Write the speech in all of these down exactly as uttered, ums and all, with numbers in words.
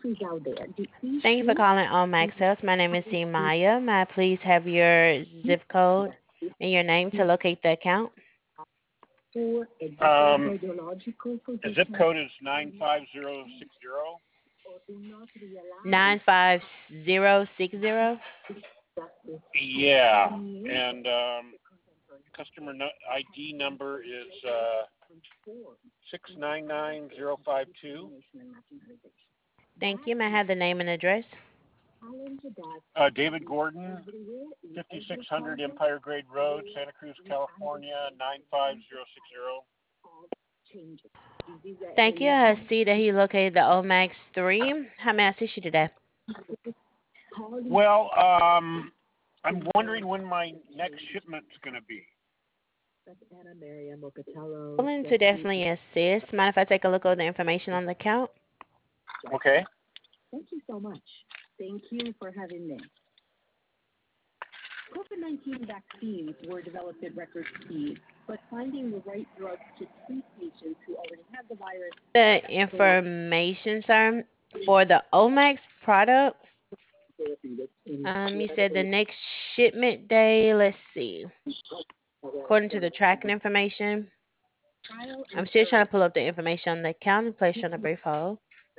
Thank you for calling Omax Health. My name is C. Maya. May I please have your zip code and your name to locate the account? Um, the zip code is nine five zero six zero. nine five zero six zero. Yeah, and um, customer no- I D number is uh, six nine nine zero five two. Thank you. May I have the name and address? Uh, David Gordon, fifty-six hundred Empire Grade Road, Santa Cruz, California, nine five zero six zero. Thank you. I see that he located the Omax three. How may I assist you today? Well, um, I'm wondering when my next shipment's going to be. Willing to definitely assist. Mind if I take a look at the information on the account? Okay. The information, sir, for the Omax product. Um, you said the next shipment day. Let's see. According to the tracking information, I'm still trying to pull up the information on the account and place you on a brief hold.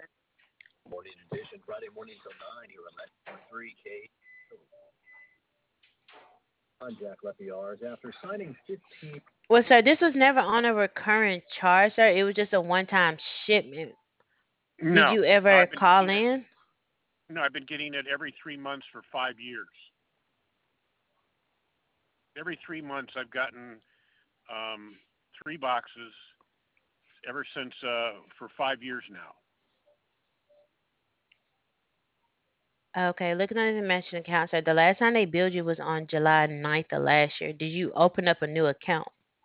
Well, sir, this was never on a recurring charge, sir. It was just a one-time shipment. Did No, you no, ever I've been call getting it. in? No, I've been getting it every three months for five years. Every three months, I've gotten um, three boxes ever since uh, for five years now. Okay, looking at the information account, sir, the last time they billed you was on July ninth of last year. Did you open up a new account?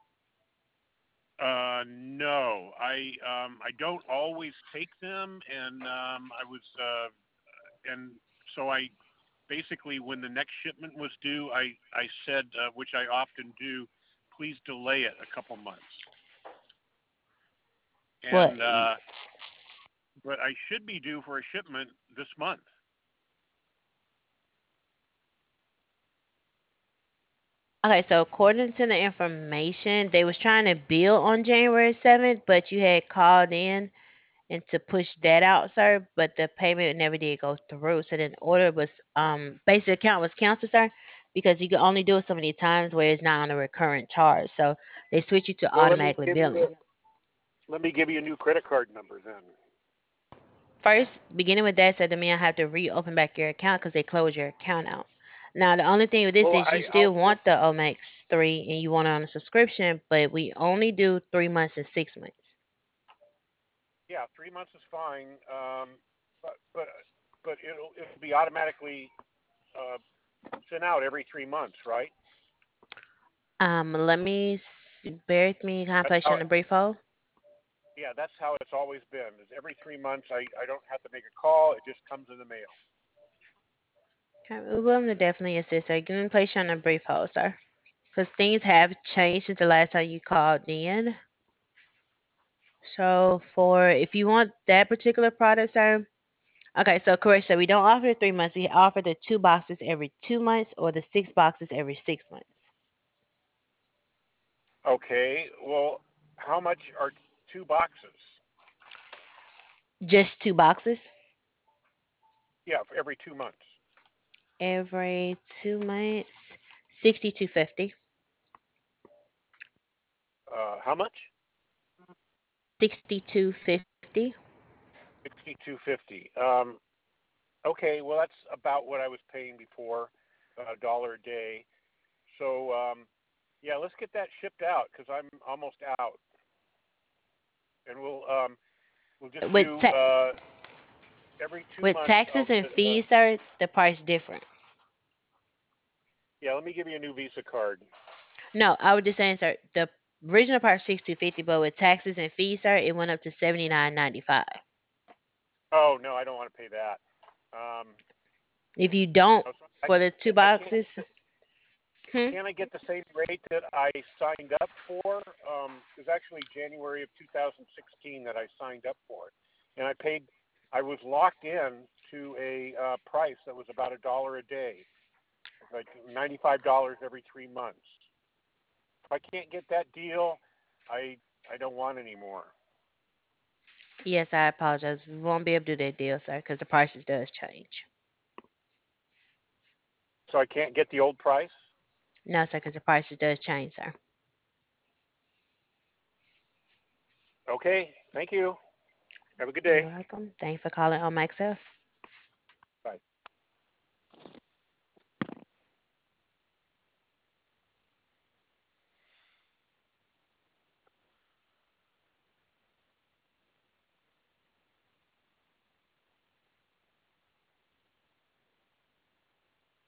Uh, no, I um, I don't always take them, and um, I was uh, and so I basically when the next shipment was due, I I said uh, which I often do, please delay it a couple months. What? And uh, but I should be due for a shipment this month. Okay, so according to the information, they was trying to bill on January seventh, but you had called in and to push that out, sir, but the payment never did go through. So then order was um basic account was canceled, sir, because you can only do it so many times where it's not on a recurrent charge. So they switch you to Well, let me automatically give billing. you let me give you a new credit card number then. First, beginning with that, so the man have to reopen back your account because they closed your account out. Now, the only thing with this Well, is you I still I'll want the Omax three and you want it on a subscription, but we only do three months and six months. yeah, three months is fine. Um, but but but it'll it'll be automatically uh, sent out every three months, right? Um, let me s- bear with me. Can I That's place you how on a brief hold? yeah, that's how it's always been. Is every three months I, I don't have to make a call; it just comes in the mail. Okay, we're willing to definitely assist, sir. Can we place you on a brief hold, sir? Because things have changed since the last time you called in. So for if you want that particular product, sir, okay, so correct, so we don't offer the three months. We offer the two boxes every two months or the six boxes every six months. Okay. Well, how much are two boxes? Just two boxes Yeah, for every two months. every two months. Sixty two fifty. Uh, how much? Sixty two fifty. Sixty-two fifty. Um, okay. Well, that's about what I was paying before, a dollar a day. So, um, yeah, let's get that shipped out because I'm almost out, and we'll um, we'll just With do ta- uh, every two with months. taxes I'll and get uh, fees, sir, the price different. yeah. Let me give you a new Visa card. No, I was just saying, sir, the original price sixty two fifty, but with taxes and fees, sir, it went up to seventy nine ninety five. Oh no, I don't want to pay that. Um, If you don't no, so I, for the two I can't. boxes, hmm? Can I get the same rate that I signed up for? Um, it was actually January of two thousand sixteen that I signed up for it, and I paid I was locked in to a uh, price that was about a dollar a day, like ninety-five dollars every three months. If I can't get that deal, I I don't want any more. Yes, I apologize. We won't be able to do that deal, sir, because the prices does change. So I can't get the old price. No, sir, because the prices does change, sir. Okay, thank you. Have a good You're day. welcome. Thank you for calling on Myself. Bye.